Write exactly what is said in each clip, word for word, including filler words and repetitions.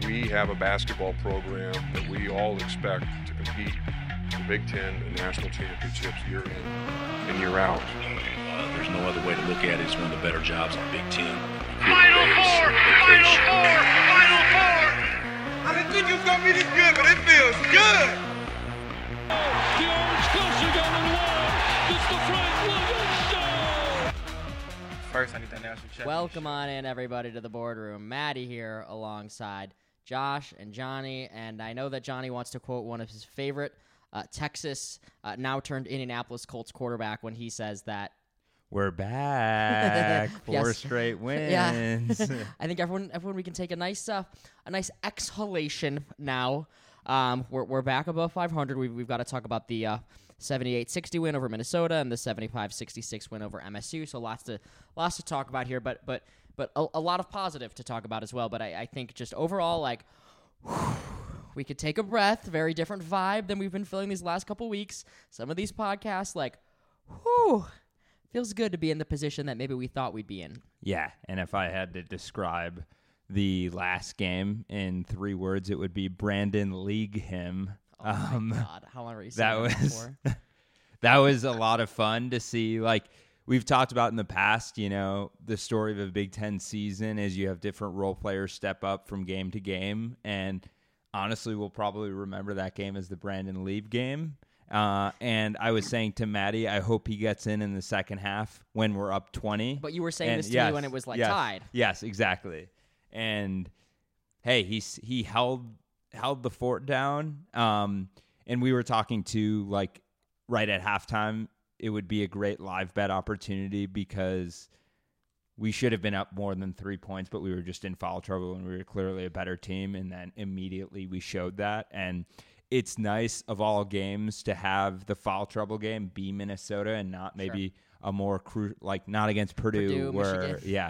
we have a basketball program that we all expect to compete for Big Ten and national championships year in and year out. Uh, there's no other way to look at it. It's one of the better jobs in Big Ten. Final four! Final four! Final four! I didn't think it was going to be this good, but it feels good! The Orange Coaster got in the wall. It's the Frank Williams Show! First, I need that national championship. Welcome on in, everybody, to the boardroom. Maddie here alongside Josh and Johnny, and I know that Johnny wants to quote one of his favorite uh, Texas, uh, now turned Indianapolis Colts quarterback when he says that we're back. Four Yes. straight wins. Yeah, I think everyone, everyone, we can take a nice, uh, a nice exhalation now. Um, we're we're back above five hundred. We've we've got to talk about the uh, seventy-eight sixty win over Minnesota and the seventy-five sixty-six win over M S U. So lots to lots to talk about here, but but but a, a lot of positive to talk about as well. But I, I think just overall, like, whew, we could take a breath. Very different vibe than we've been feeling these last couple weeks. Some of these podcasts, like, whew. Feels good to be in the position that maybe we thought we'd be in. Yeah, and if I had to describe the last game in three words, it would be Brandon League him. Oh um, my God, how long were you that saying was that for? that was a lot of fun to see. Like we've talked about in the past, you know, the story of a Big Ten season is you have different role players step up from game to game, and honestly, we'll probably remember that game as the Brandon League game. Uh, and I was saying to Maddie, I hope he gets in in the second half when we're up twenty. But you were saying and this to yes, me when it was like yes, tied. Yes, exactly. And hey, he's he held held the fort down. Um, and we were talking to like right at halftime, it would be a great live bet opportunity because we should have been up more than three points, but we were just in foul trouble and we were clearly a better team. And then immediately we showed that. And it's nice of all games to have the foul trouble game be Minnesota and not maybe sure. a more cru- like not against Purdue, Purdue where Michigan. yeah,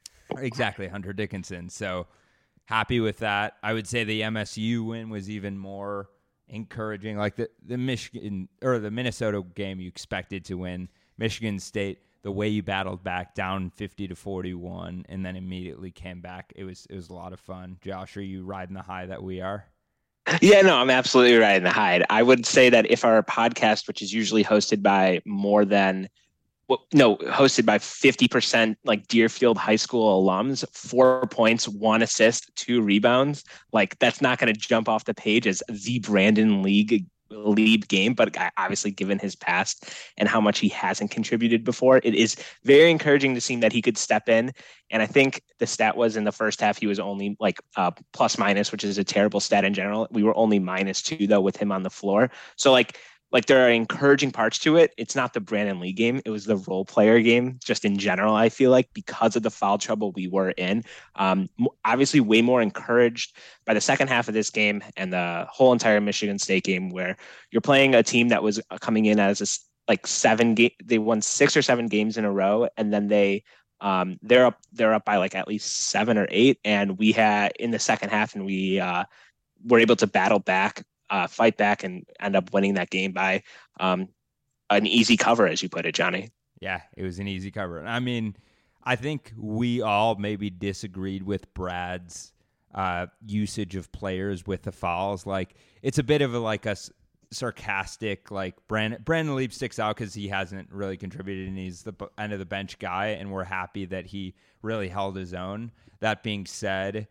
exactly Hunter Dickinson. So happy with that. I would say the M S U win was even more encouraging. Like the the Michigan or the Minnesota game, you expected to win. Michigan State, the way you battled back down fifty to forty-one, and then immediately came back. It was it was a lot of fun. Josh, are you riding the high that we are? Yeah, no, I'm absolutely riding the high. I would say that if our podcast, which is usually hosted by more than, well, no, hosted by fifty percent like Deerfield High School alums, four points, one assist, two rebounds, like that's not going to jump off the page as the Brandon League lead game, but obviously given his past and how much he hasn't contributed before, it is very encouraging to see that he could step in. And I think the stat was in the first half, he was only like uh, plus minus, which is a terrible stat in general. We were only minus two though with him on the floor. So like, like there are encouraging parts to it. It's not the Brandon Lee game. It was the role player game just in general. I feel like because of the foul trouble we were in, um, obviously way more encouraged by the second half of this game and the whole entire Michigan State game where you're playing a team that was coming in as a, like seven game. They won six or seven games in a row. And then they, um, they're up, they're up by like at least seven or eight. And we had in the second half and we, uh, were able to battle back, Uh, fight back and end up winning that game by um, an easy cover, as you put it, Johnny. Yeah, it was an easy cover. I mean, I think we all maybe disagreed with Brad's uh, usage of players with the fouls. Like, it's a bit of a like a s- sarcastic, like Brandon, Brandon Leap sticks out because he hasn't really contributed and he's the b- end of the bench guy, and we're happy that he really held his own. That being said,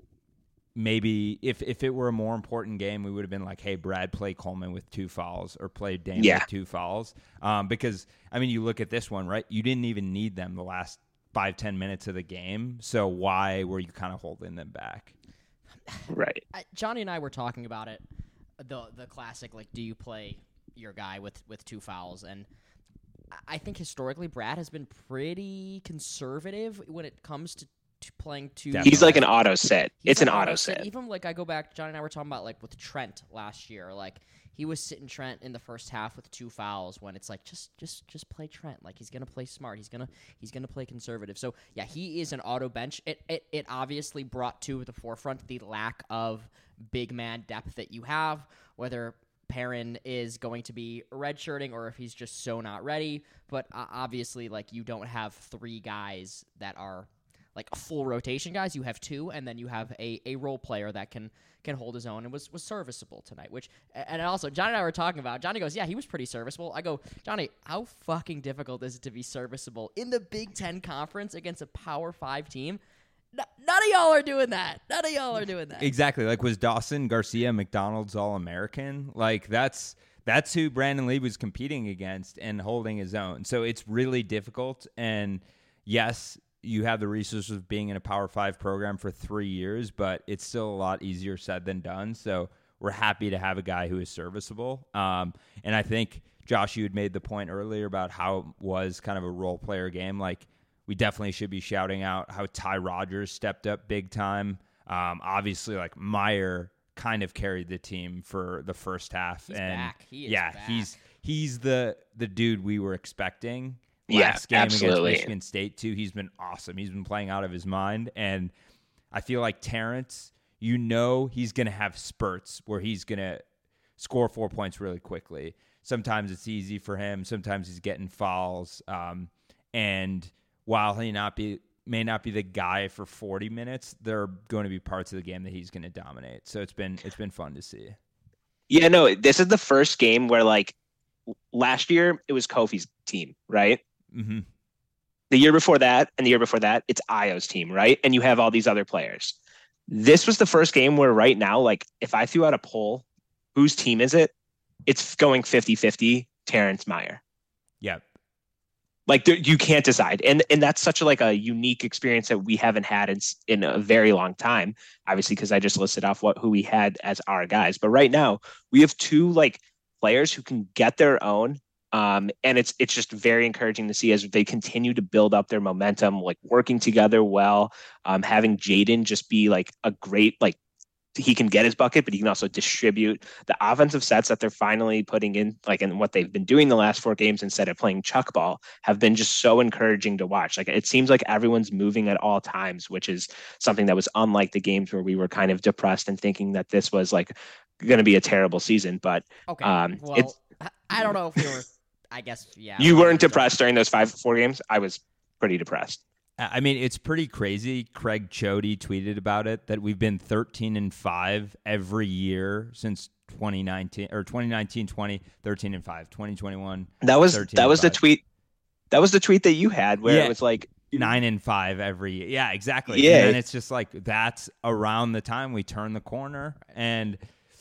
maybe if, if it were a more important game, we would have been like, hey, Brad, play Coleman with two fouls or play Dame yeah. with two fouls. Um, because, I mean, you look at this one, right? You didn't even need them the last five, ten minutes of the game. So why were you kind of holding them back? Right. I, Johnny and I were talking about it, the the classic, like, do you play your guy with, with two fouls? And I think historically Brad has been pretty conservative when it comes to playing two. Definitely. He's like an auto set. He's it's an, an auto set. set. Even like I go back, Johnny and I were talking about like with Trent last year. Like he was sitting Trent in the first half with two fouls when it's like just just just play Trent. Like he's gonna play smart. He's gonna he's gonna play conservative. So yeah, he is an auto bench. It it it obviously brought to the forefront the lack of big man depth that you have, whether Perrin is going to be redshirting or if he's just so not ready. But uh, obviously, like you don't have three guys that are like a full rotation guys. You have two, and then you have a, a role player that can can hold his own and was, was serviceable tonight. Which and also Johnny and I were talking about. Johnny goes, yeah, he was pretty serviceable. I go, Johnny, how fucking difficult is it to be serviceable in the Big Ten Conference against a Power Five team? N- none of y'all are doing that. None of y'all are doing that. Exactly. Like, was Dawson Garcia McDonald's All-American? Like, that's that's who Brandon Lee was competing against and holding his own. So it's really difficult. And yes, you have the resources of being in a Power Five program for three years, but it's still a lot easier said than done. So we're happy to have a guy who is serviceable. Um, and I think, Josh, you had made the point earlier about how it was kind of a role player game. Like, we definitely should be shouting out how Ty Rodgers stepped up big time. Um, obviously, like, Meyer kind of carried the team for the first half. He's and back. He is yeah, back. he's he's the the dude we were expecting. Yeah, Last game absolutely. against Michigan State, too. He's been awesome. He's been playing out of his mind. And I feel like Terrence, you know he's going to have spurts where he's going to score four points really quickly. Sometimes it's easy for him. Sometimes he's getting fouls. Um, and while he not be may not be the guy for forty minutes, there are going to be parts of the game that he's going to dominate. So it's been it's been fun to see. Yeah, no, this is the first game where, like, last year it was Kofi's team, right? Mm-hmm. The year before that and the year before that, it's Io's team, right? And you have all these other players. This was the first game where right now, like, if I threw out a poll, whose team is it? It's going fifty-fifty Terrence Meyer. Yeah. Like, there, you can't decide. And and that's such a, like, a unique experience that we haven't had in, in a very long time, obviously, because I just listed off what who we had as our guys. But right now, we have two, like, players who can get their own. Um, and it's it's just very encouraging to see as they continue to build up their momentum, like, working together well, um, having Jaden just be, like, a great, like, he can get his bucket, but he can also distribute. The offensive sets that they're finally putting in, like, in what they've been doing the last four games instead of playing chuck ball, have been just so encouraging to watch. Like, it seems like everyone's moving at all times, which is something that was unlike the games where we were kind of depressed and thinking that this was, like, going to be a terrible season. But Okay. um, well, it's, I- I don't know if we were. I guess yeah. you weren't depressed during those five four games. I was pretty depressed. I mean, it's pretty crazy. Craig Chody tweeted about it that we've been thirteen and five every year since twenty nineteen or twenty nineteen, twenty, thirteen and five, twenty twenty-one. That was thirteen that was and the five. tweet. That was the tweet that you had where Yeah. it was like Nine and five every year. Yeah, exactly. Yeah. And then it's just like that's around the time we turn the corner. And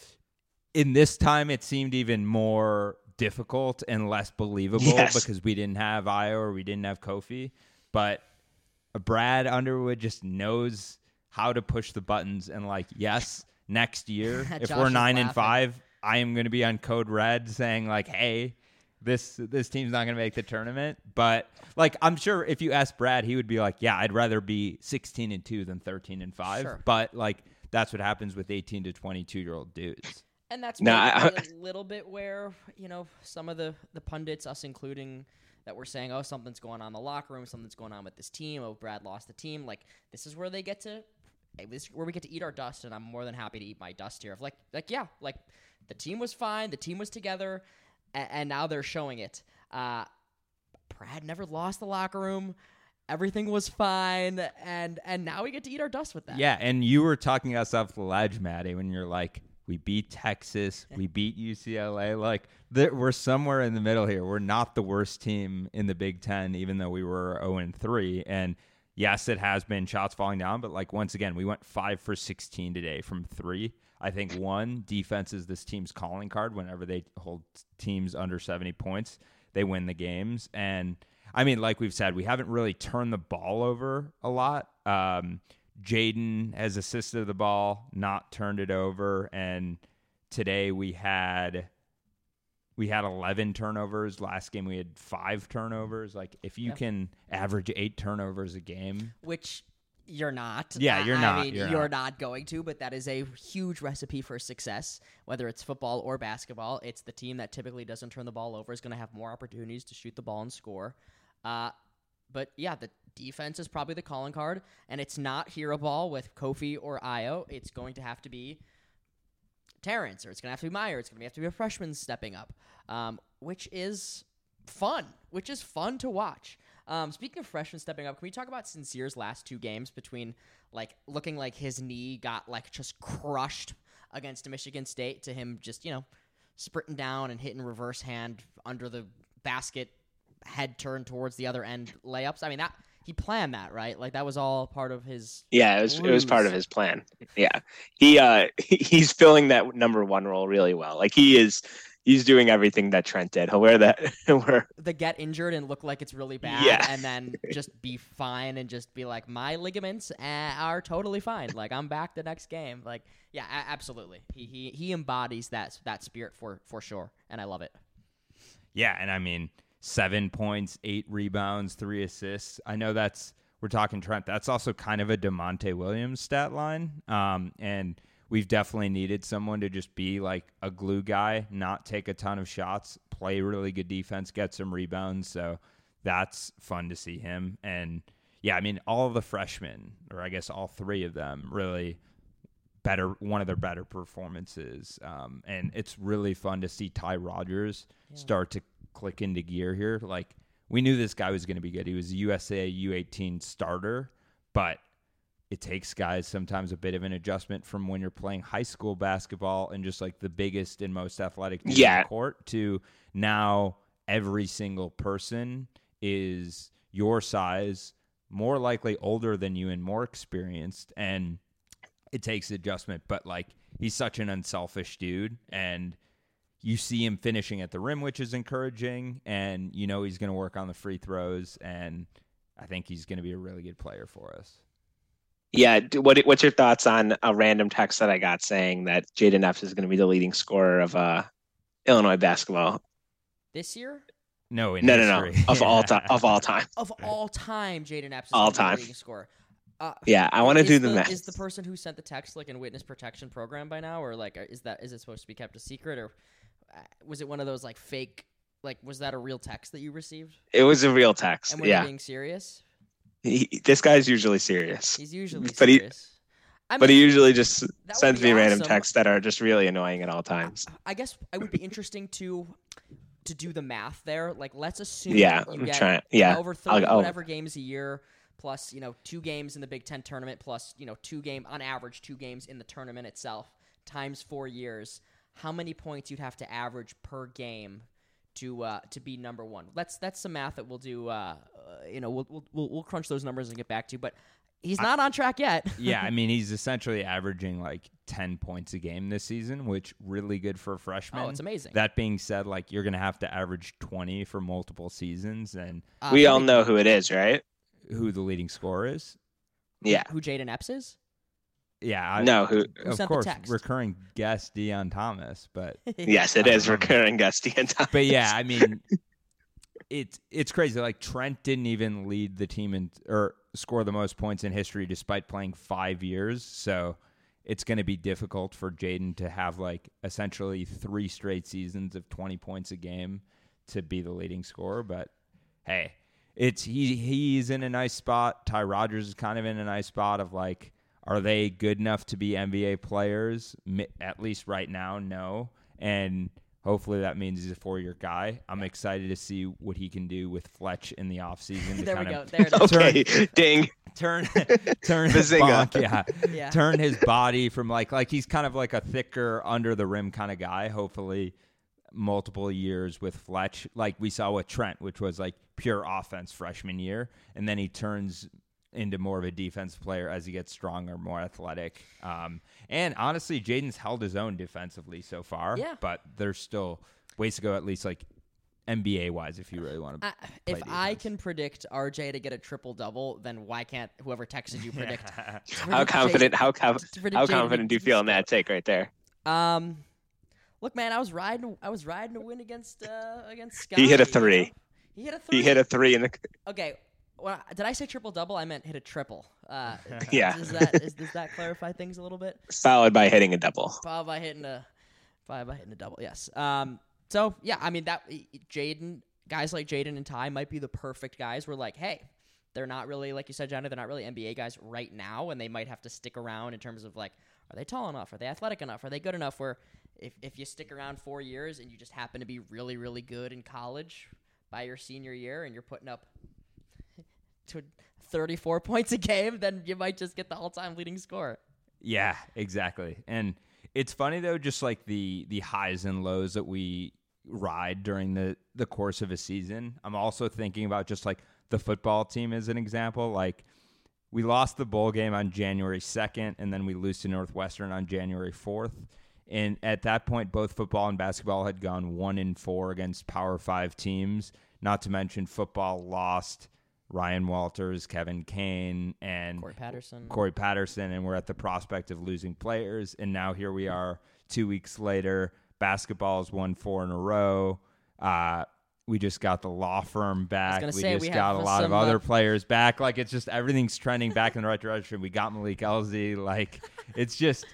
in this time, it seemed even more difficult and less believable Yes. because we didn't have Io or we didn't have Kofi. But Brad Underwood just knows how to push the buttons. And, like, yes, next year, if Josh we're is nine and laughing. five, I am going to be on Code Red saying, like, hey, this this team's not going to make the tournament. But, like, I'm sure if you ask Brad, he would be like, yeah, I'd rather be sixteen and two than thirteen and five. Sure. But, like, that's what happens with eighteen to twenty-two-year-old dudes. And that's No, maybe I- a little bit where, you know, some of the, the pundits, us including, that were saying, oh, something's going on in the locker room, something's going on with this team, oh, Brad lost the team. Like, this is where they get to, this is where we get to eat our dust, and I'm more than happy to eat my dust here. Of like, like yeah, like, the team was fine, the team was together, and, and now they're showing it. Uh, Brad never lost the locker room. Everything was fine, and and now we get to eat our dust with that. Yeah, and you were talking us off the ledge, Maddie, when you're like, we beat Texas, we beat U C L A. Like, there, we're somewhere in the middle here. We're not the worst team in the Big Ten, even though we were oh and three. And yes, it has been shots falling down, but, like, once again, we went five for sixteen today from three. I think, one, defense is this team's calling card. Whenever they hold teams under seventy points, they win the games. And, I mean, like we've said, we haven't really turned the ball over a lot. Um, Jaden has assisted the ball, not turned it over, and today we had we had eleven turnovers. Last game we had five turnovers. Like, if you Yeah. can average eight turnovers a game, Which you're not. Yeah, you're I not, mean, you're you're not. not going to, but that is a huge recipe for success, whether it's football or basketball. It's the team that typically doesn't turn the ball over is going to have more opportunities to shoot the ball and score. Uh, but, yeah, the defense is probably the calling card, and it's not hero ball with Kofi or Io. It's going to have to be Terrence, or it's going to have to be Meyer. It's going to have to be a freshman stepping up, um, which is fun, which is fun to watch. Um, speaking of freshmen stepping up, can we talk about Sincere's last two games between like looking like his knee got like just crushed against Michigan State to him just, you know, sprinting down and hitting reverse hand under the basket, head turned towards the other end layups. I mean, that he planned that, right? Like that was all part of his. Yeah, it was ruse. it was part of his plan. Yeah, he uh he's filling that number one role really well. Like he is. He's doing everything that Trent did. He'll wear that. wear the get injured and look like it's really bad, yeah. and then just be fine and just be like, my ligaments uh, are totally fine. Like I'm back the next game. Like yeah, a- absolutely. He he he embodies that that spirit for for sure, and I love it. Yeah, and I mean seven points, eight rebounds, three assists. I know that's we're talking Trent. That's also kind of a DeMonte Williams stat line, um, and. We've definitely needed someone to just be like a glue guy, not take a ton of shots, play really good defense, get some rebounds. So that's fun to see him. And yeah, I mean, all of the freshmen, or I guess all three of them, really better, one of their better performances. Um, and it's really fun to see Ty Rodgers yeah. start to click into gear here. Like we knew this guy was going to be good. He was a U S A U eighteen starter, but it takes guys sometimes a bit of an adjustment from when you're playing high school basketball and just like the biggest and most athletic team yeah. in the court to now every single person is your size, more likely older than you and more experienced. And it takes adjustment, but like he's such an unselfish dude and you see him finishing at the rim, which is encouraging. And you know, he's going to work on the free throws. And I think he's going to be a really good player for us. Yeah, what what's your thoughts on a random text that I got saying that Jaden Epps is going to be the leading scorer of uh, Illinois basketball this year? No, in no, history. no, no, of all time, of all time, of all time, Jaden Epps is all going to be time. the leading scorer. Uh, yeah, I want to do the, the math. Is the person who sent the text like in witness protection program by now, or like is that is it supposed to be kept a secret, or was it one of those like fake? Like, was that a real text that you received? It was a real text. And were yeah, you being serious? He, this guy's usually serious. He's usually but serious. He, I mean, but he usually just sends me awesome. random texts that are just really annoying at all times. I, I guess it would be interesting to to do the math there. Like, let's assume yeah, you I'm get trying, yeah. over thirty I'll, whatever games a year, plus you know two games in the Big Ten tournament, plus you know two game on average two games in the tournament itself, times four years. How many points you'd have to average per game to uh, to be number one? That's that's some math that we'll do. Uh, uh, you know, we'll, we'll we'll crunch those numbers and get back to. But he's not on track yet. yeah, I mean, he's essentially averaging like ten points a game this season, which really good for a freshman. Oh, it's amazing. That being said, like you're gonna have to average twenty for multiple seasons, and Uh, we who all did- know who it is, right? who the leading scorer is. Yeah. Who Jaden Epps is? Yeah, I, No, who? Who of sent the course, text? recurring guest Deion Thomas, but Yes, it is recurring guest Ian Thomas. but yeah, I mean, it's it's crazy. Like Trent didn't even lead the team in or score the most points in history, despite playing five years. So it's going to be difficult for Jaden to have like essentially three straight seasons of twenty points a game to be the leading scorer. But hey, it's he he's in a nice spot. Ty Rodgers is kind of in a nice spot of like. Are they good enough to be N B A players? At least right now, no. And hopefully that means he's a four-year guy. I'm excited to see what he can do with Fletch in the offseason. To There we kind go. of There it is. Okay, ding. Turn, turn his Bazinga. bonk, yeah. Yeah. Turn his body from like like he's kind of like a thicker under the rim kind of guy. Hopefully, multiple years with Fletch, like we saw with Trent, which was like pure offense freshman year, and then he turns into more of a defensive player as he gets stronger, more athletic. Um, and honestly, Jaden's held his own defensively so far. Yeah. But there's still ways to go, at least like N B A wise, if you really want to. I, if I can predict R J to get a triple double, then why can't whoever texted you predict? How confident? How com- predict How Jaden confident do you to feel in score. that take right there? Um, look, man, I was riding. I was riding to win against uh, against Scott. He hit a three. He hit a three. He hit a three in the. Okay. Well, did I say triple double? I meant hit a triple. Uh, Yeah. Does that is, does that clarify things a little bit? Followed by hitting a double. Five by hitting a five by hitting a double. Yes. Um. So yeah, I mean that Jaden guys like Jaden and Ty might be the perfect guys. We're like, hey, they're not really like you said, Johnny. They're not really N B A guys right now, and they might have to stick around in terms of like, are they tall enough? Are they athletic enough? Are they good enough? Where if if you stick around four years and you just happen to be really really good in college by your senior year, and you're putting up to thirty-four points a game, then you might just get the all-time leading scorer. Yeah, exactly. And it's funny though, just like the the highs and lows that we ride during the the course of a season. I'm also thinking about just like the football team as an example. Like we lost the bowl game on January second, and then we lose to Northwestern on January fourth. And at that point, both football and basketball had gone one in four against Power Five teams. Not to mention football lost Ryan Walters, Kevin Kane, and Corey Patterson. Corey Patterson, and we're at the prospect of losing players. And now here we are two weeks later. Basketball's won four in a row. Uh, we just got the law firm back. We say, just we got a have lot some, of other uh, players back. Like, it's just everything's trending back in the right direction. We got Malik Elzy. Like, it's just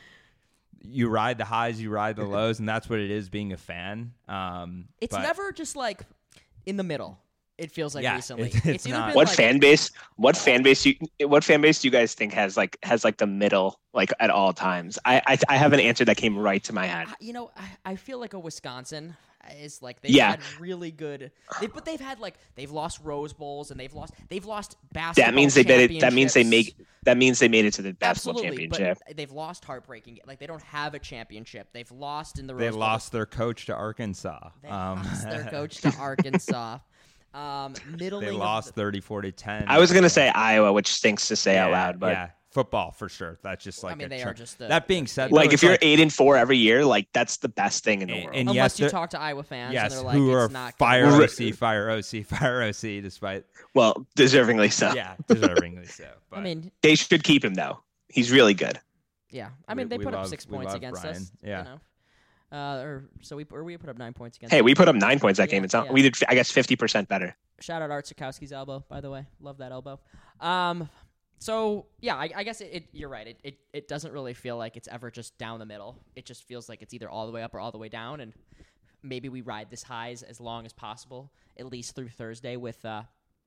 you ride the highs, you ride the lows, and that's what it is being a fan. Um, It's but- never just like in the middle. It feels like Yeah, recently. it's- it's either not. been What like, fan base? What fan base? You, what fan base do you guys think has like has like the middle like at all times? I I, I have an answer that came right to my head. I- You know, I, I feel like a Wisconsin is like they've Yeah. had really good, they, but they've had like they've lost Rose Bowls and they've lost they've lost basketball. That means they did it. That means they championships. make. That means they made it to the basketball Absolutely, championship. but they've lost heartbreaking. Like they don't have a championship. They've lost in the. They Rose Bowl. lost their coach to Arkansas. They Um, lost their coach to Arkansas. Um, middling. They of lost the- thirty-four to ten. I was gonna say Iowa, which stinks to say out Yeah, loud, but yeah, football for sure. That's just like I mean, a they tr- are just the- that being said, like though, if it's you're like- eight and four every year, like that's the best thing in the And- world. and Unless yes, you they're- talk to Iowa fans, yes, and they're like, who it's are not fire gonna- O C, fire O C, fire O C, despite Well, deservingly so. yeah, deservingly so. But I mean, They should keep him though. He's really good. yeah. I We- mean, they we put up love- six we points love against Brian. us. Yeah. You know? Uh, or so we or we put up nine points against. Hey, them. we put up nine points that Yeah, game. It's not. yeah. We did. I guess fifty percent better. Shout out Art Sikowski's elbow, by the way. Love that elbow. Um, so yeah, I, I guess it, it. You're right. It, it it doesn't really feel like it's ever just down the middle. It just feels like it's either all the way up or all the way down, and maybe we ride this highs as long as possible, at least through Thursday with uh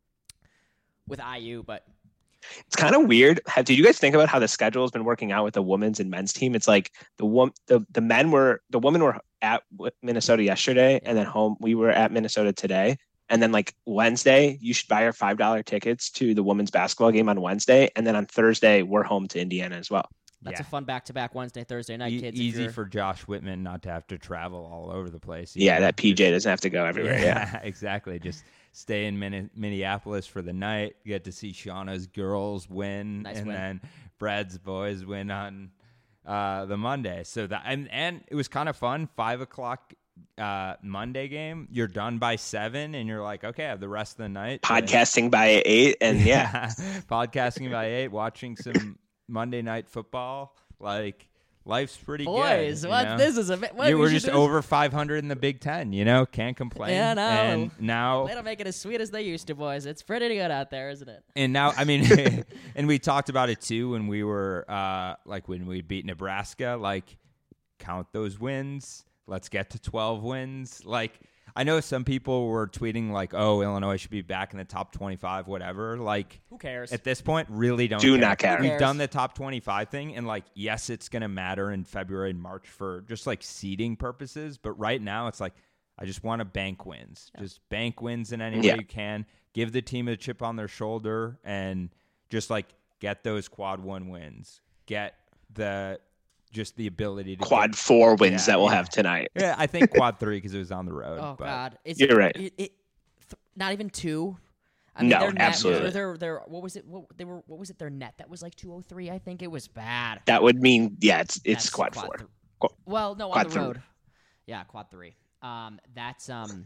with I U. But It's kind of weird. Have, did you guys think about how the schedule has been working out with the women's and men's team? It's like the one, the, the men were, the women were at w- Minnesota yesterday, and then home. We were at Minnesota today, and then like Wednesday, you should buy our five dollar tickets to the women's basketball game on Wednesday, and then on Thursday, we're home to Indiana as well. that's Yeah. a fun back to back Wednesday, Thursday night, E- kids. if easy you're- for Josh Whitman not to have to travel all over the place. Yeah, either. that P J doesn't have to go everywhere. Yeah, exactly. Just stay in Min- Minneapolis for the night. Get to see Shauna's girls win, Nice and win. then Brad's boys win on uh, the Monday. So that and and it was kind of fun. Five o'clock uh, Monday game. You're done by seven, and you're like, okay, I have the rest of the night. to- podcasting by eight, and yeah, podcasting by eight, watching some Monday night football. Like life's pretty boys, good. you what know? this is a bit. What You we were should just do is- over five hundred in the Big Ten, you know? Can't complain. Yeah, no. And now, They don't make it as sweet as they used to, boys. It's pretty good out there, isn't it? and now, I mean, and we talked about it too when we were, uh, like when we beat Nebraska, like count those wins. Let's get to twelve wins. Like, I know some people were tweeting like, oh, Illinois should be back in the top twenty-five, whatever. Like, Who cares? at this point, really don't Do care. not care. Who We've cares? done the top twenty-five thing, and like, yes, it's gonna matter in February and March for just like seeding purposes. But right now, it's like I just want to bank wins, just bank wins in any way Yeah. you can. Give the team a chip on their shoulder, and just like get those quad one wins. Get the just the ability to quad get- four wins Yeah, that we'll yeah. have tonight. Yeah, I think quad three because it was on the road. Oh but God, it's, You're right. It, it, th- not even two. I mean, No, their net, absolutely. Their, their, what was it? What they were? What was it? Their net that was like two oh three. I think it was bad. That would mean, yeah, it's it's That's quad, four. th- Qu- well, no, on quad the three. road. Yeah, quad three. Um, that's um.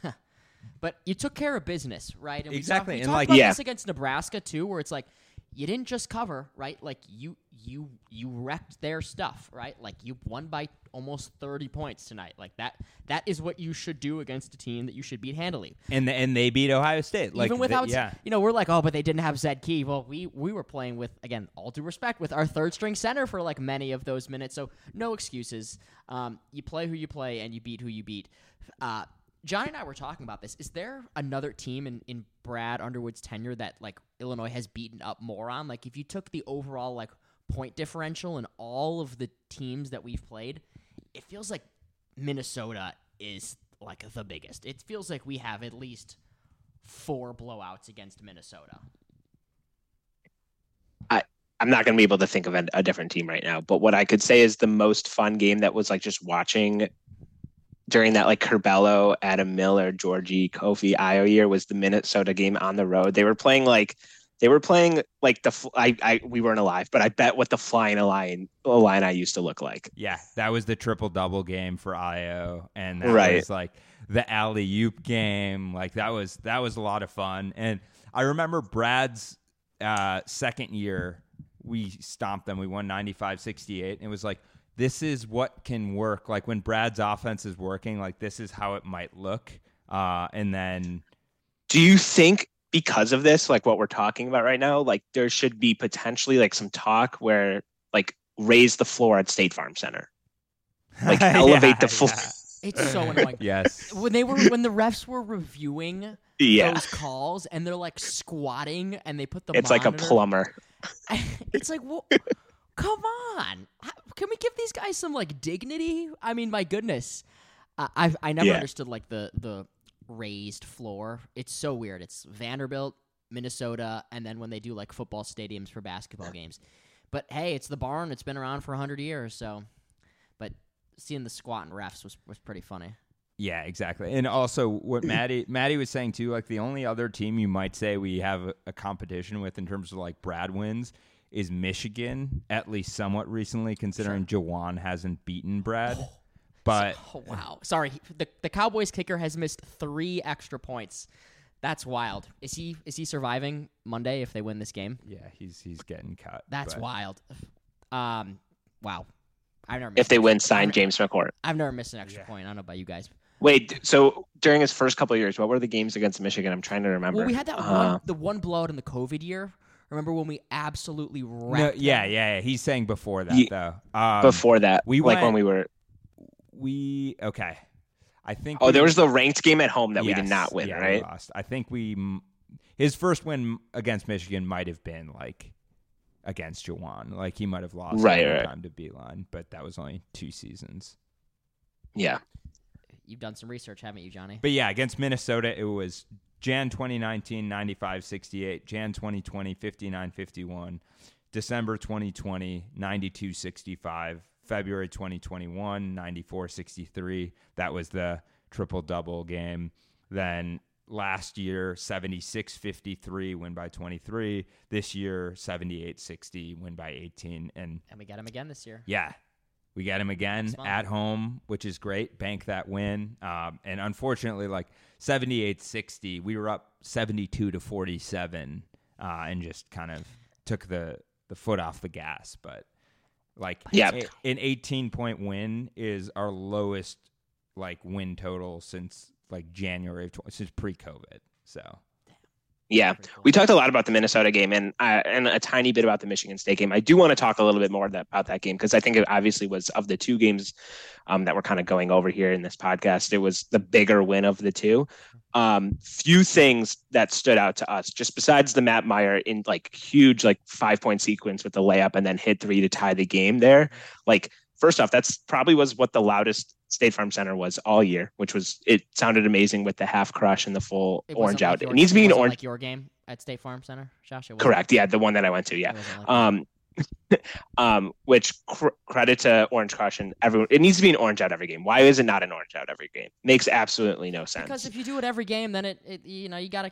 But you took care of business, right? And Exactly, We and talked, we like- talked about Yeah. this against Nebraska too, where it's like you didn't just cover, right? Like you you you wrecked their stuff, right? Like you won by almost thirty points tonight. Like that that is what you should do against a team that you should beat handily. and the, and they beat Ohio State. Like Even the- without, yeah. you know, we're like, oh, but they didn't have Zed Key. Well, we we were playing with, again, all due respect, with our third string center for like many of those minutes. So no excuses. Um, you play who you play, and you beat who you beat. Uh, Johnny and I were talking about this. Is there another team in, in Brad Underwood's tenure that like Illinois has beaten up more on? Like if you took the overall like point differential in all of the teams that we've played, it feels like Minnesota is like the biggest. It feels like we have at least four blowouts against Minnesota. I'm not going to be able to think of a, a different team right now. But what I could say is the most fun game that was like just watching during that like Curbelo, Adam Miller, Georgie, Kofi, Io year was the Minnesota game on the road. They were playing like they were playing like the I, I we weren't alive, but I bet what the Flying Illini I used to look like. Yeah, that was the triple double game for Io, and that right. was like the alley-oop game. Like that was that was a lot of fun. And I remember Brad's uh, second year, we stomped them. We won ninety-five sixty-eight. And it was like, this is what can work. Like when Brad's offense is working, like this is how it might look. Uh, and then, do you think because of this, like what we're talking about right now, like there should be potentially like some talk where like raise the floor at State Farm Center, like elevate yeah, the floor. Yeah. It's so annoying. Yes. When they were when the refs were reviewing yeah. those calls and they're like squatting and they put the it's monitor, like a plumber. It's like, well, come on. Can we give these guys some like dignity? I mean, my goodness. Uh, I I never yeah. understood like the the raised floor. It's so weird. It's Vanderbilt, Minnesota, and then when they do like football stadiums for basketball games. But hey, it's the barn. It's been around for a hundred years. So, but seeing the squatting refs was, was pretty funny. Yeah, exactly. And also what Maddie Maddie was saying too, like the only other team you might say we have a, a competition with in terms of like Brad wins is Michigan, at least somewhat recently, considering sure. Jawan hasn't beaten Brad. Oh, but oh, wow. Sorry. The the Cowboys kicker has missed three extra points. That's wild. Is he is he surviving Monday if they win this game? Yeah, he's he's getting cut. That's but. wild. Um wow. I've never if they win, sign James McCourt. I've never missed an extra yeah. point. I don't know about you guys. Wait, so during his first couple of years, what were the games against Michigan? I'm trying to remember. Well, we had that uh, one, the one blowout in the COVID year. Remember when we absolutely wrecked no, yeah, them? yeah, yeah. He's saying before that, yeah, though. Um, before that, we like went, when we were. We, okay. I think. Oh, we, there was the ranked game at home that yes, we did not win, yeah, right? We lost. I think we. His first win against Michigan might have been like against Jawan. Like he might have lost right, right. right. time to Beeline, but that was only two seasons. Yeah. You've done some research, haven't you, Johnny? But yeah, against Minnesota, it was Jan twenty nineteen, ninety-five sixty-eight, Jan twenty twenty, fifty-nine fifty-one, December twenty twenty, ninety-two sixty-five, February twenty twenty-one, ninety-four sixty-three. That was the triple-double game. Then last year, seventy-six fifty-three, win by twenty-three. This year, seventy-eight sixty, win by eighteen. And, and we get him again this year. Yeah. We get him again at home, which is great. Bank that win. Um, and unfortunately, like seventy-eight sixty, we were up seventy-two to forty-seven uh, and just kind of took the, the foot off the gas. But like yeah. a, an eighteen-point win is our lowest like win total since like January of twenty, since pre-COVID. So. Yeah, we talked a lot about the Minnesota game and uh, and a tiny bit about the Michigan State game. I do want to talk a little bit more that, about that game because I think it obviously was of the two games um, that we're kind of going over here in this podcast. It was the bigger win of the two. Um, few things that stood out to us, just besides the Matt Meyer in like huge like five point sequence with the layup and then hit three to tie the game there. Like first off, that's probably was what the loudest State Farm Center was all year, which was, it sounded amazing with the half crush and the full it orange like out. Your, it needs to be an orange. Like your game at State Farm Center, Josh? It Correct. Yeah. The one that I went to. Yeah. Like um, um, which cr- credit to Orange Crush and everyone. It needs to be an orange out every game. Why is it not an orange out every game? Makes absolutely no sense. Because if you do it every game, then it, it you know, you got to,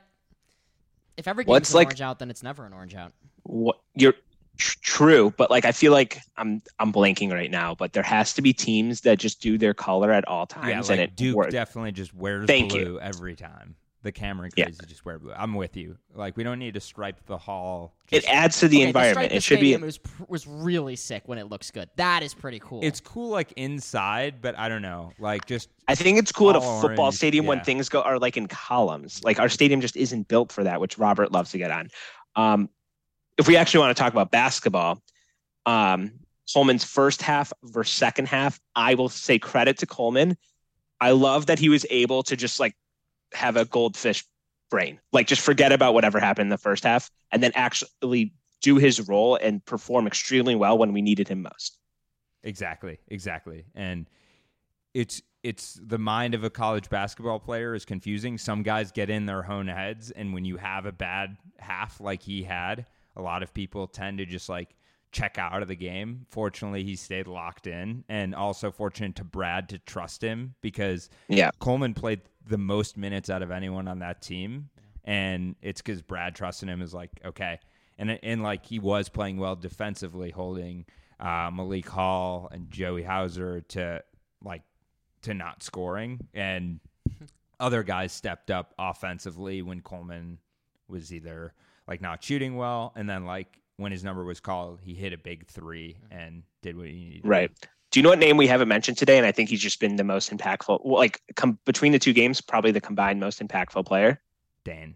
if every well, game's an like, orange out, then it's never an orange out. What you're, True, but like I feel like I'm I'm blanking right now, but there has to be teams that just do their color at all times. Yeah, like and it Duke works. definitely just wears Thank blue you. every time. The Cameron Yeah. crazy just wear blue. I'm with you. Like we don't need to stripe the hall. It Just, adds to the Okay, environment. The it should be. Stadium was was really sick when it looks good. That is pretty cool. it's cool like inside, but I don't know. Like just I think it's cool at a all football orange, stadium when yeah. things go are like in columns. Like our stadium just isn't built for that, which Robert loves to get on. Um, if we actually want to talk about basketball. Um, Coleman's first half versus second half, I will say credit to Coleman. I love that he was able to just like have a goldfish brain, like just forget about whatever happened in the first half and then actually do his role and perform extremely well when we needed him most. Exactly, exactly. And it's it's the mind of a college basketball player is confusing. Some guys get in their own heads, and when you have a bad half like he had, a lot of people tend to just like check out of the game. Fortunately, he stayed locked in, and also fortunate to Brad to trust him because yeah. Coleman played the most minutes out of anyone on that team, and it's because Brad trusted him is like, okay. And, and like he was playing well defensively, holding uh, Malik Hall and Joey Hauser to like to not scoring, and other guys stepped up offensively when Coleman was either like not shooting well, and then like when his number was called, he hit a big three and did what he needed. Right. Do you know what name we haven't mentioned today? And I think he's just been the most impactful. Well, like com- between the two games, probably the combined most impactful player. Dane.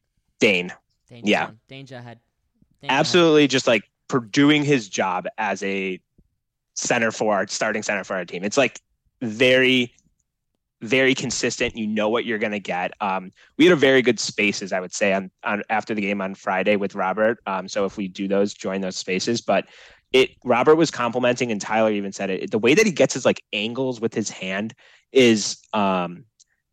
Dane. Dane yeah. Danger ahead. Danger Absolutely, ahead. Just like for doing his job as a center for our starting center for our team. It's like very. very consistent. You know what you're going to get. Um, we had a very good spaces, I would say, on, on after the game on Friday with Robert. Um, so if we do those, join those spaces. But it Robert was complimenting, and Tyler even said it. The way that he gets his like angles with his hand is um,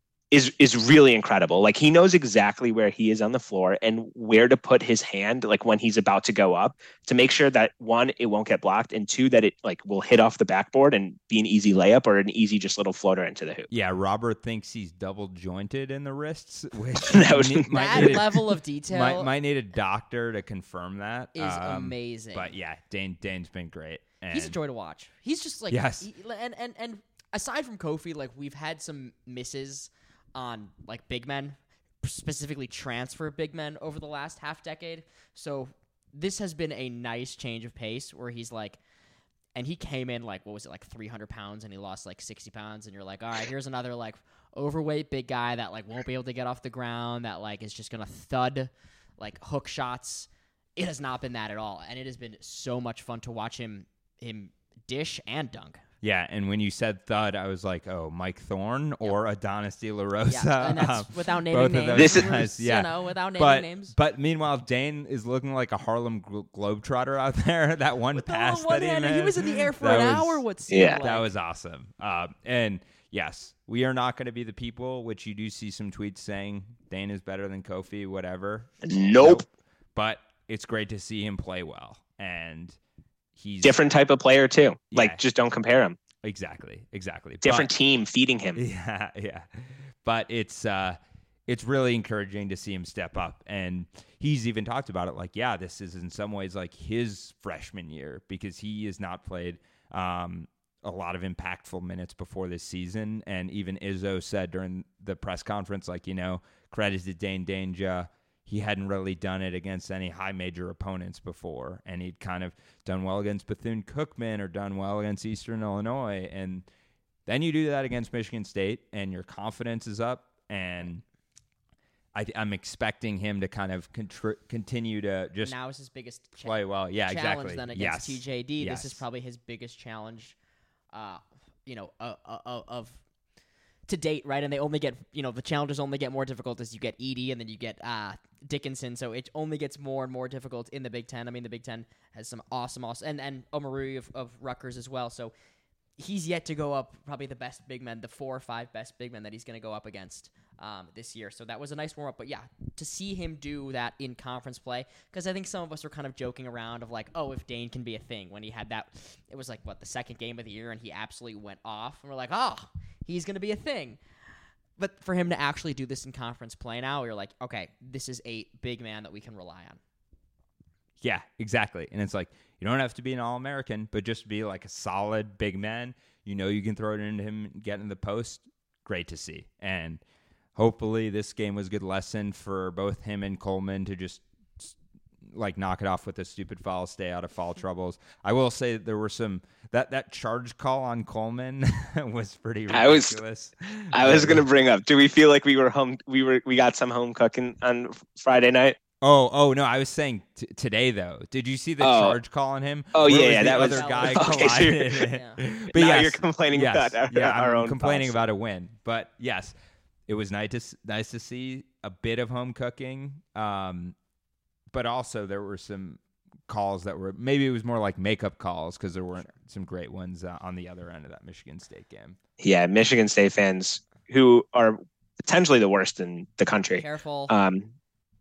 is is really incredible. Like he knows exactly where he is on the floor and where to put his hand, like when he's about to go up, to make sure that one, it won't get blocked, and two, that it like will hit off the backboard and be an easy layup or an easy just little floater into the hoop. Yeah, Robert thinks he's double jointed in the wrists, which that, was, need, that need level a, of detail might, might need a doctor to confirm that. Is um, amazing. But yeah, Dane Dane's been great. And he's a joy to watch. He's just like yes. he, and and and aside from Kofi, like we've had some misses on like big men, specifically transfer big men over the last half decade. So this has been a nice change of pace where he's like, and he came in like, what was it, like three hundred pounds, and he lost like sixty pounds, and you're like, all right, here's another like overweight big guy that like won't be able to get off the ground, that like is just gonna thud like hook shots. It has not been that at all, and it has been so much fun to watch him him dish and dunk. Yeah, and when you said thud, I was like, oh, Mike Thorne or yep. Adonis De La Rosa. Yeah, and that's um, without naming names. This is, guys, yeah. You know, without naming but, names. But meanwhile, Dane is looking like a Harlem Glo- Globetrotter out there. That one With pass one that he hand, made. He was in the air for that an was, hour. What seemed yeah. like. That was awesome. Um, and yes, we are not going to be the people, which you do see some tweets saying Dane is better than Kofi, whatever. Nope. But it's great to see him play well. And he's different type of player too. Yeah. Like just don't compare him. Exactly, exactly. Different but, team feeding him. Yeah, yeah. But it's uh, it's really encouraging to see him step up, and he's even talked about it. Like, yeah, this is in some ways like his freshman year because he has not played um, a lot of impactful minutes before this season. And even Izzo said during the press conference, like, you know, credit to Dane Danger. He hadn't really done it against any high major opponents before, and he'd kind of done well against Bethune-Cookman or done well against Eastern Illinois, and then you do that against Michigan State, and your confidence is up, and I, I'm expecting him to kind of contr- continue to just now is his biggest cha- play well. Yeah, challenge exactly. then against yes. T J D. Yes. This is probably his biggest challenge, uh, you know, uh, uh, uh, of to date, right? And they only get, you know, the challenges only get more difficult as you get Edey and then you get uh, Dickinson. So it only gets more and more difficult in the Big Ten. I mean, the Big Ten has some awesome, awesome, and and Omarui of, of Rutgers as well. So he's yet to go up probably the best big men, the four or five best big men that he's going to go up against um, this year. So that was a nice warm up. But yeah, to see him do that in conference play, because I think some of us were kind of joking around of like, oh, if Dane can be a thing, when he had that, it was like, what, the second game of the year, and he absolutely went off. And we're like, oh, he's going to be a thing. But for him to actually do this in conference play now, you're like, okay, this is a big man that we can rely on. Yeah, exactly. And it's like, you don't have to be an All-American, but just be like a solid big man. You know you can throw it into him and get in the post. Great to see. And hopefully this game was a good lesson for both him and Coleman to just like knock it off with a stupid foul, stay out of foul troubles. I will say that there were some that that charge call on Coleman was pretty ridiculous. I was I was gonna bring up. Do we feel like we were home? We were we got some home cooking on Friday night. Oh, oh no! I was saying t- today though. Did you see the oh. charge call on him? Oh yeah, yeah, the that other was guy okay, collided. So yeah. But now yes, you're complaining yes, about our, yeah, our I'm own complaining calls. about a win. But yes, it was nice to nice to see a bit of home cooking. Um, but also there were some calls that were maybe it was more like makeup calls because there weren't sure. some great ones uh, on the other end of that Michigan State game. Yeah, Michigan State fans who are potentially the worst in the country. Careful. Um,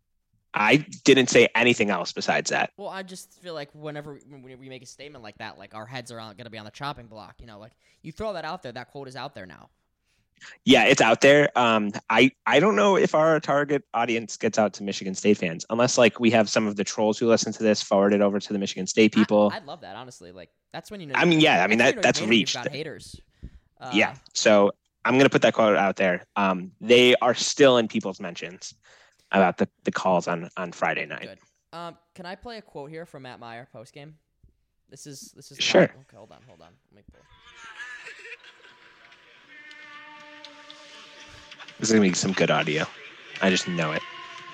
I didn't say anything else besides that. Well, I just feel like whenever we, we make a statement like that, like our heads are going to be on the chopping block. You know, like you throw that out there, that quote is out there now. Yeah, it's out there. Um, I, I don't know if our target audience gets out to Michigan State fans, unless like we have some of the trolls who listen to this forward it over to the Michigan State people. I, I'd love that, honestly. Like that's when you know. I mean, yeah, I mean that's that you know that's you've reached. got haters. Uh, yeah, so I'm gonna put that quote out there. Um, they are still in people's mentions about the, the calls on, on Friday night. Good. Um, can I play a quote here from Matt Meyer post game? This is this is sure. Live. Okay, hold on, hold on. Let me pull. This is gonna be some good audio. I just know it.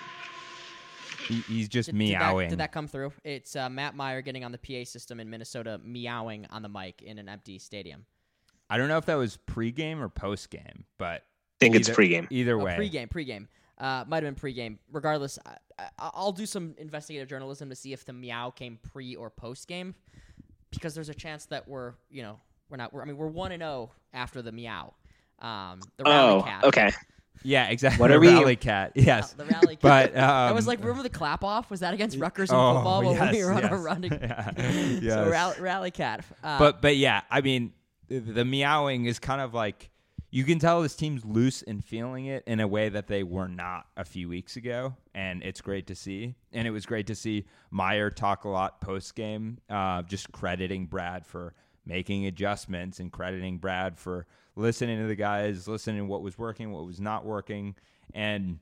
He, he's just Did, meowing. did that, did that come through? It's uh, Matt Meyer getting on the P A system in Minnesota, meowing on the mic in an empty stadium. I don't know if that was pregame or postgame, but I think either, it's pregame. Either Oh, way, pregame, pregame. Uh, might have been pregame. Regardless, I, I, I'll do some investigative journalism to see if the meow came pre or postgame, because there's a chance that we're, you know, we're not. We're, I mean, we're one and zero after the meow. Um, the rally Oh, cat. okay. Yeah, exactly. What the are we- rally cat. Yes, The rally cat. but that um, was like, remember the clap off? Was that against Rutgers in oh, football when yes, we were on yes. our running? Yeah. So Yes. rally, rally cat. Uh, But but yeah, I mean, the, the meowing is kind of like you can tell this team's loose and feeling it in a way that they were not a few weeks ago, and it's great to see. And it was great to see Meyer talk a lot post game, uh, just crediting Brad for making adjustments and crediting Brad for listening to the guys, listening to what was working, what was not working, and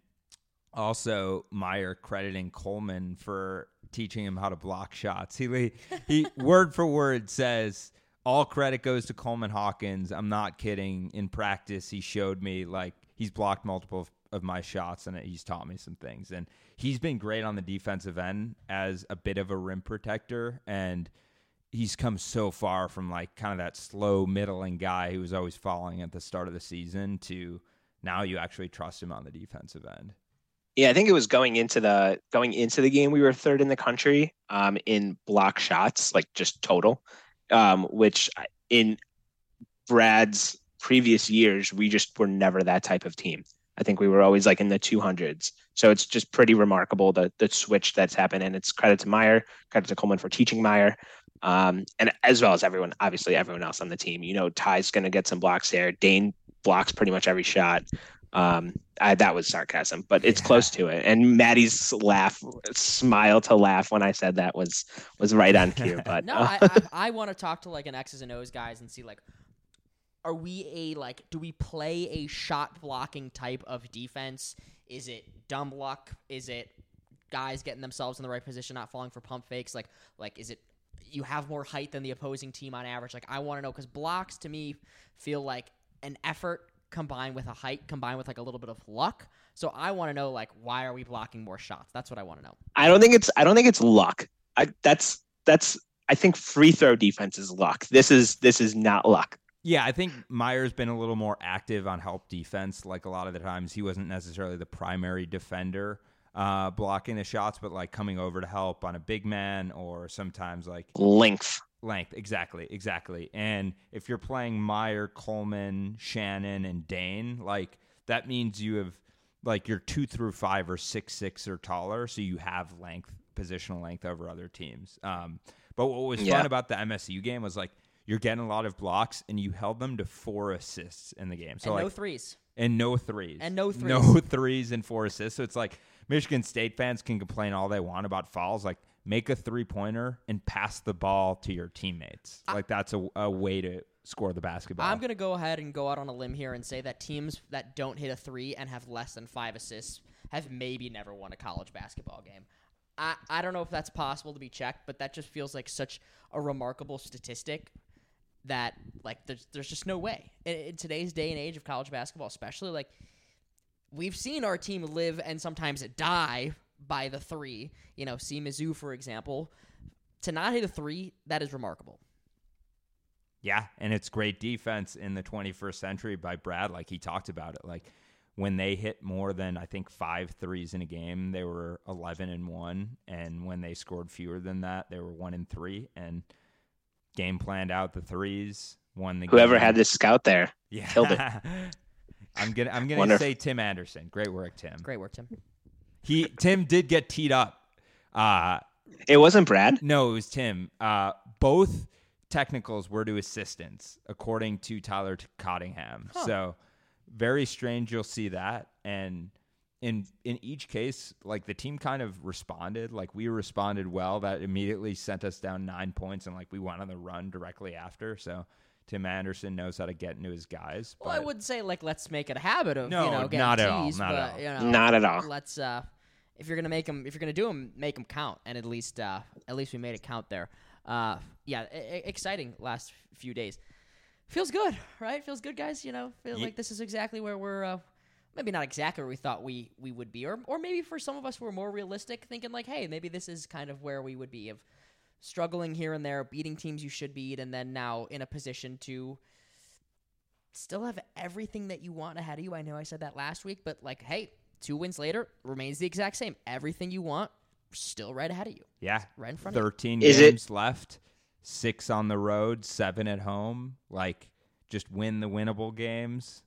also Meyer crediting Coleman for teaching him how to block shots. He he word for word says, all credit goes to Coleman Hawkins. I'm not kidding. In practice, he showed me, like, he's blocked multiple of, of my shots, and he's taught me some things. And he's been great on the defensive end as a bit of a rim protector, and he's come so far from, like, kind of that slow middling guy who was always falling at the start of the season to now you actually trust him on the defensive end. Yeah, I think it was going into the going into the game we were third in the country um, in block shots, like just total. Um, which in Brad's previous years, we just were never that type of team. I think we were always like in the two hundreds. So it's just pretty remarkable the the switch that's happened. And it's credit to Meyer, credit to Coleman for teaching Meyer, um, and as well as everyone, obviously everyone else on the team. You know, Ty's going to get some blocks there. Dane blocks pretty much every shot. Um, I, that was sarcasm, but it's yeah. close to it. And Maddie's laugh, smile to laugh when I said that was was right on cue. But no, uh, I, I, I want to talk to like an X's and O's guys and see like, are we a like, do we play a shot blocking type of defense? Is it dumb luck? Is it guys getting themselves in the right position, not falling for pump fakes? Like, like is it you have more height than the opposing team on average? Like, I want to know, because blocks to me feel like an effort combined with a height, combined with like a little bit of luck. So I want to know, like, why are we blocking more shots? That's what I want to know. I don't think it's I don't think it's luck. I that's that's I think free throw defense is luck. This is this is not luck. Yeah, I think Meyer's been a little more active on help defense. Like a lot of the times, he wasn't necessarily the primary defender uh, blocking the shots, but like coming over to help on a big man, or sometimes like length. Length, exactly, exactly. And if you're playing Meyer, Coleman, Shannon, and Dane, like that means you have like you're two through five or six six or taller, so you have length, positional length over other teams. Um, but what was yeah. fun about the M S U game was like you're getting a lot of blocks, and you held them to four assists in the game. So and like no threes. And no threes. And no threes. No threes and four assists. So it's like Michigan State fans can complain all they want about fouls, like. Make a three-pointer and pass the ball to your teammates. I, like, that's a, a way to score the basketball. I'm going to go ahead and go out on a limb here and say that teams that don't hit a three and have less than five assists have maybe never won a college basketball game. I, I don't know if that's possible to be checked, but that just feels like such a remarkable statistic that, like, there's, there's just no way. In, in today's day and age of college basketball especially, like, we've seen our team live and sometimes die by the three, you know, see Mizzou, for example. To not hit a three, that is remarkable. Yeah, and it's great defense in the twenty-first century by Brad, like he talked about it. Like when they hit more than, I think, five threes in a game, they were eleven and one, and when they scored fewer than that, they were one and three, and game planned out the threes, won the Whoever game. had this scout there yeah. killed it. I'm gonna I'm gonna say Tim Anderson. Great work, Tim. Great work, Tim. he Tim did get teed up. Uh, It wasn't Brad? no, it was Tim. Uh, both technicals were to assistants, according to Tyler Cottingham. Huh. So very strange. You'll see that. And in in each case, like the team kind of responded. Like we responded well. That immediately sent us down nine points, and like we went on the run directly after. So Tim Anderson knows how to get into his guys. Well, I but- wouldn't say like let's make it a habit of No, you know getting not at all, teased, not but at all. you know, Not at all. Let's uh, if you're gonna make them, if you're gonna do them, make them count, and at least uh, at least we made it count there. Uh, yeah, I- I- exciting last few days. Feels good, right? Feels good, guys. You know, feel Ye- like this is exactly where we're. Uh, maybe not exactly where we thought we we would be, or or maybe for some of us we're more realistic, thinking like, hey, maybe this is kind of where we would be of struggling here and there, beating teams you should beat, and then now in a position to still have everything that you want ahead of you. I know I said that last week, but like, hey, two wins later remains the exact same. Everything you want still right ahead of you. Yeah. Right in front of you. thirteen Is it- games left, six on the road, seven at home. Like, just win the winnable games.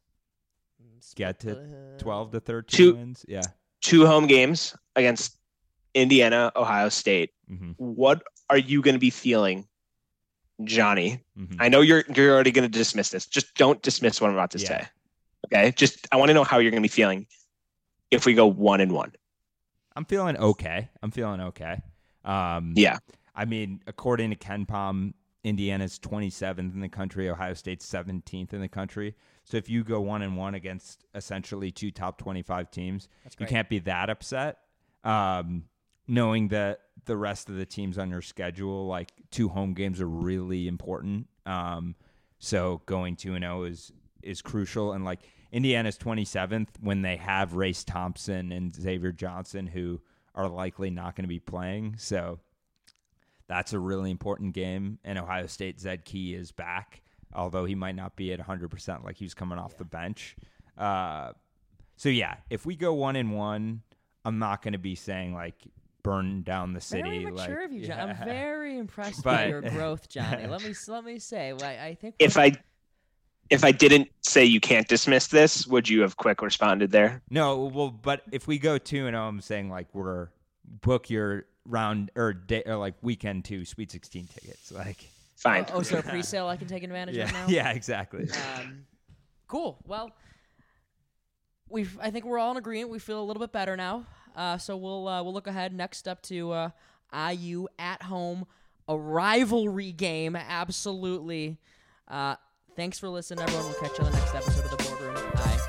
Get to Uh, twelve to thirteen Two- wins. Yeah. Two home games against Indiana, Ohio State. Mm-hmm. What are you going to be feeling, Johnny? Mm-hmm. I know you're you're already going to dismiss this. Just don't dismiss what I'm about to Yeah. say. Okay? Just I want to know how you're going to be feeling if we go one and one. I'm feeling okay. I'm feeling okay. Um, Yeah. I mean, according to Ken Pom, Indiana's twenty-seventh in the country. Ohio State's seventeenth in the country. So if you go one and one against essentially two top twenty-five teams, you great. can't be that upset. Um, knowing that the rest of the teams on your schedule, like two home games, are really important. Um, so going two and zero is is crucial. And like Indiana's twenty-seventh when they have Race Thompson and Xavier Johnson, who are likely not going to be playing. So that's a really important game. And Ohio State Zed Key is back, although he might not be at one hundred percent like he was coming off the bench. Uh, so, yeah, if we go one and one, I'm not going to be saying, like, burn down the city. Very mature like, of you, John. yeah. I'm very impressed But- by your growth, Johnny. Let me let me say, I, I think If I if I didn't say you can't dismiss this, would you have quick responded there? No, well, but if we go two and oh, I'm saying, like, we're book your round or, day, or like weekend two Sweet sixteen tickets. Like, Fine. Oh, so a pre-sale I can take advantage of yeah, now? yeah, exactly. Um, cool. Well, we've. I think we're all in agreement. We feel a little bit better now. Uh, so we'll uh, we'll look ahead next up to uh, I U at home, a rivalry game. Absolutely. Uh, thanks for listening, everyone. We'll catch you on the next episode of the Boardroom. Bye.